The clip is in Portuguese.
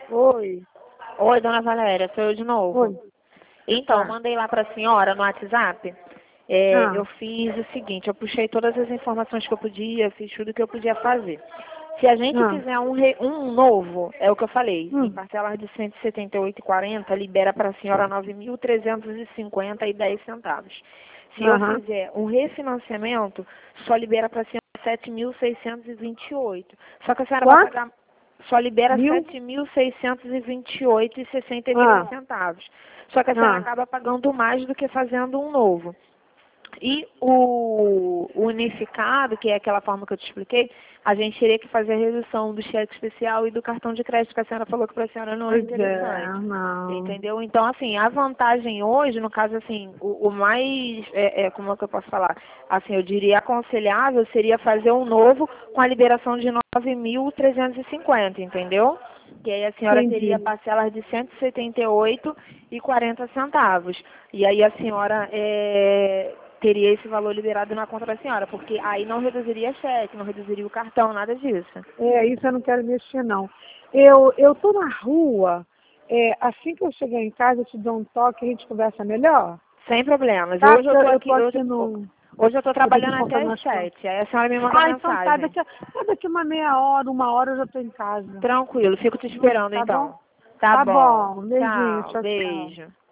Oi. Oi, dona Valéria, sou eu de novo. Oi. Então, eu Tá. mandei lá para a senhora no WhatsApp. Eu fiz o seguinte, eu puxei todas as informações que eu podia, fiz tudo que eu podia fazer. Se a gente fizer um novo, é o que eu falei, em parcelas de 178,40, libera para a senhora 9.350,10 centavos. Se eu fizer um refinanciamento, só libera para a senhora 7.628. Só que a senhora vai pagar, só libera 7.628,69 centavos. Só que a senhora acaba pagando mais do que fazendo um novo. E o unificado, que é aquela forma que eu te expliquei, a gente teria que fazer a redução do cheque especial e do cartão de crédito, que a senhora falou que para a senhora não é interessante. Entendeu? Então, assim, a vantagem hoje, no caso, assim, o mais, como é que eu posso falar? Assim, eu diria aconselhável seria fazer um novo com a liberação de 9.350, entendeu? Que aí a senhora teria parcelas de 178,40 centavos. E aí a senhora teria esse valor liberado na conta da senhora, porque aí não reduziria cheque, não reduziria o cartão, nada disso. Isso eu não quero mexer, não. Eu tô na rua, assim que eu chegar em casa, eu te dou um toque e a gente conversa melhor? Sem problemas. Tá? Hoje eu tô aqui, no... hoje eu tô Eu tenho que trabalhando até comprar às umas coisas. 7. Aí a senhora me manda Então tá, mensagem. daqui uma meia hora, 1 hora eu já tô em casa. Tranquilo, fico te esperando Tá bom? então. Tá Tá bom. bom, beijinho, Tchau, tchau, tchau. beijo.